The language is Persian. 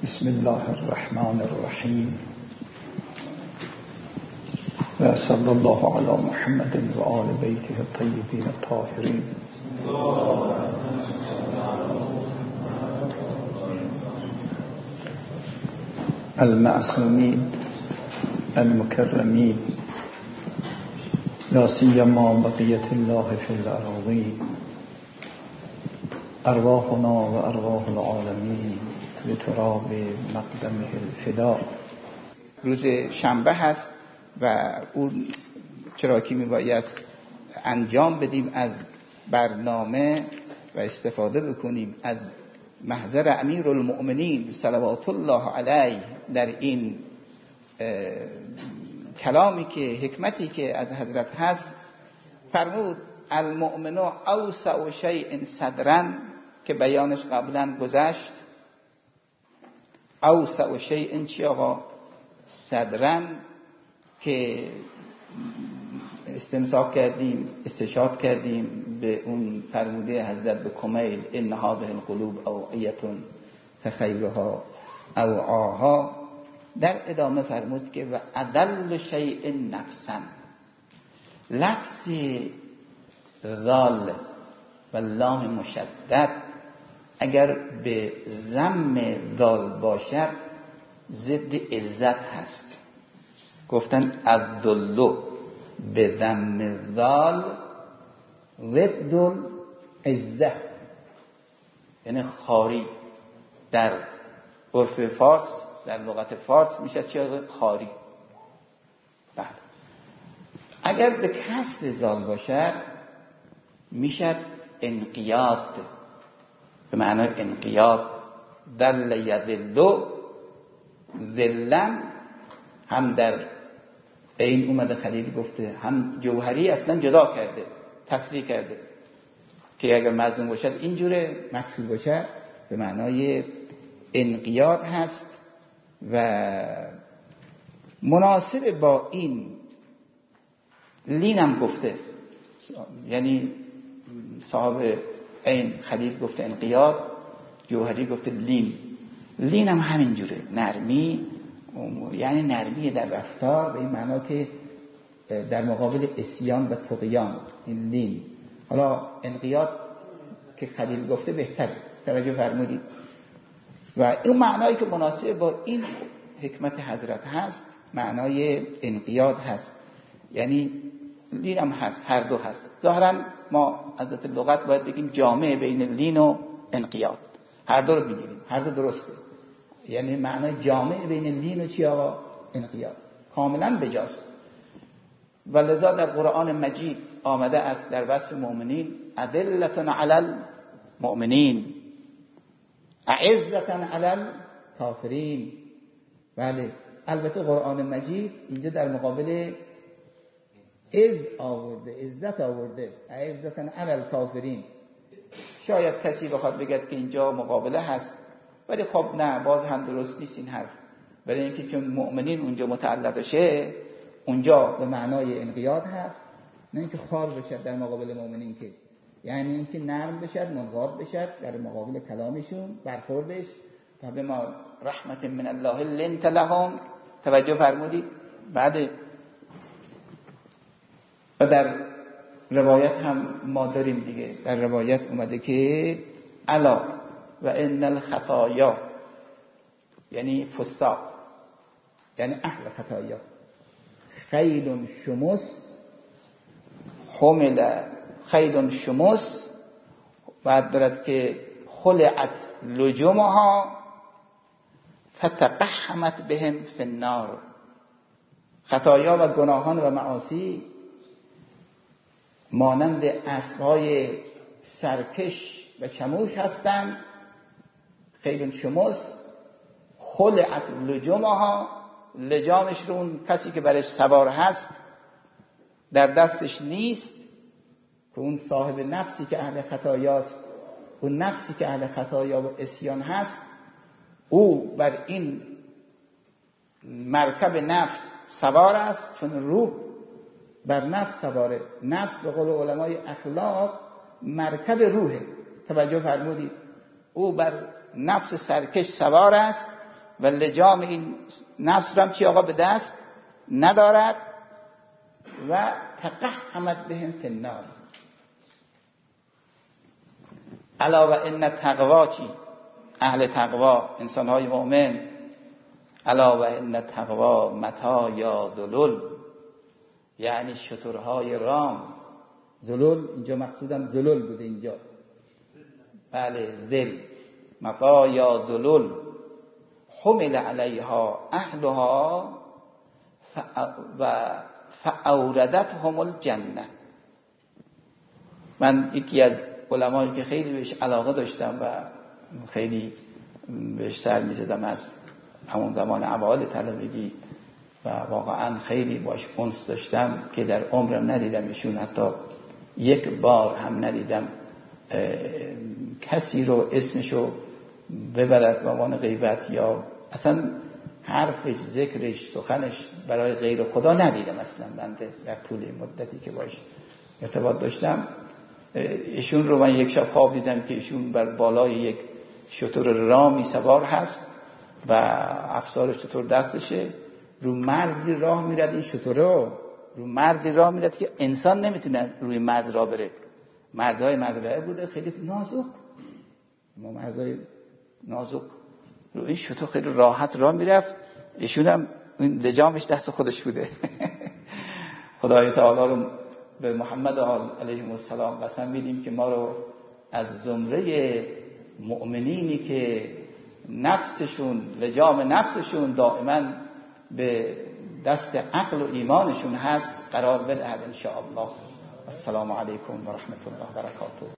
بسم الله الرحمن الرحیم و صلی الله علی محمد و آل بیته الطیبین الطاهرین. المعصومین المکرمین لا سیما بقیة الله فی الارضین ارواحنا و ارواح العالمین لتراب مقدمه الفدا. روز شنبه هست و اون چراکی میباید انجام بدیم از برنامه و استفاده بکنیم از محضر امیرالمؤمنین صلوات الله علیه در این کلامی که حکمتی که از حضرت هست. فرمود المؤمن اوسع شیء صدرا که بیانش قبلا گذشت. اوسع شیء چی آقا؟ صدرا که استمساک کردیم، استشهاد کردیم به اون فرموده حضرت به کمیل ان هذه القلوب اوعیه تخیرها اوعاها. در ادامه فرمود که و اذل شیء نفسا. لفظ ذال و لام مشدد اگر به ضم ذال باشد ضد عزت هست. گفتن الذل به ضم ذال ضد العزت، یعنی خاری. در عرف فارس، در لغت فارس میشه چی؟ خاری. بعد اگر به کسر ذال باشد میشه انقیاد، به معنای انقیاد. دل یذل ذلن، هم در این اومده خلیلی گفته، هم جوهری اصلا جدا کرده، تصریح کرده که اگر مظلوم باشد اینجوره، مکسور باشد به معنای انقیاد هست. و مناسب با این لینم گفته، یعنی صاحب این خلیل گفته انقیاد، جوهری گفته لین. لین هم همینجوره، نرمی، یعنی نرمی در رفتار، به این معنا که در مقابل عصیان و طغیان، این لین. حالا انقیاد که خلیل گفته بهتره، توجه فرمودید. و این معنایی که مناسب با این حکمت حضرت هست معنای انقیاد هست، یعنی لین هم هست، هر دو هست. ظاهرا ما از لغت باید بگیم جامع بین لین و انقیاد، هر دو رو میگیریم، هر دو درسته. یعنی معنای جامع بین لین و چی آقا؟ انقیاد، کاملا بجاست. و لذا در قرآن مجید آمده است در وصف مؤمنین اذلة علی المؤمنین اعزة علی الکافرین. بله، البته قرآن مجید اینجا در مقابل از آورده، عزت آورده، عزتن علی الکافرین. شاید کسی بخواد بگه که اینجا مقابله هست، ولی خب نه، باز هم درست نیست این حرف. برای اینکه چون مؤمنین اونجا متعلق شه، اونجا به معنای انقیاد هست، نه اینکه خار بشد در مقابل مؤمنین، که یعنی اینکه نرم بشد، منقاد بشد در مقابل کلامشون، برخوردش. و به ما رحمت من الله لنت لهم. توجه فرمودید؟ بعد و در روایت هم ما داریم دیگه، در روایت اومده که الا و ان الخطایا، یعنی فساق، یعنی اهل خطایا، خیل شمس حمل خیل شمس، بعد دارد که خلعت لجمها فتقحمت بهم فی النار. خطایا و گناهان و معاصی مانند اسبهای سرکش و چموش هستند. خیل شمس خلعت لجمها، لجامش رو اون کسی که برش سوار هست در دستش نیست، که اون صاحب نفسی که اهل خطایاست، اون نفسی که اهل خطایا و عصیان هست، او بر این مرکب نفس سوار است، چون روح بر نفس سواره. نفس به قول علمای اخلاق مرکب روحه. توجه فرمودید؟ او بر نفس سرکش سوار است و لجام این نفس رو هم چی آقا به دست ندارد و تقحمت بهم فی النار. الا و ان تقوا چی؟ اهل تقوا، انسان‌های مؤمن. الا و ان تقوا مطایا ذلول، یعنی شترهای رام. ذلول اینجا مقصودم ذلول بوده اینجا، بله ذل، مطایا ذلول حمل علیها اهلها و فاوردتهم الجنه. من یکی از علمایی که خیلی بهش علاقه داشتم و خیلی بهش سر می‌زدم از همون زمان اوایل طلبگی و واقعا خیلی باش انس داشتم که در عمرم ندیدم ایشون حتی یک بار هم ندیدم کسی رو اسمشو ببرد به عنوان غیبت یا اصلا حرفش، ذکرش، سخنش برای غیر خدا ندیدم اصلا. من در طول مدتی که باش ارتباط داشتم ایشون رو من یک شب خواب دیدم که ایشون بر بالای یک شتر رامی سوار هست و افسار شتر دستشه، رو مرزی راه میرد. این شتر رو مرزی راه میرد که انسان نمیتونه روی مرز راه بره. مرزهای مزرعه بوده خیلی نازک، مرزهای نازک، رو این شتر خیلی راحت راه میرفت. ایشون هم این لجامش دست خودش بوده. خدای تعالی رو به محمد علیه السلام قسم میدیم که ما رو از زمره مؤمنینی که نفسشون، لجام نفسشون دائما به دست عقل و ایمانشون هست قرار بدهد ان شاء الله. السلام علیکم و رحمت الله و برکاته.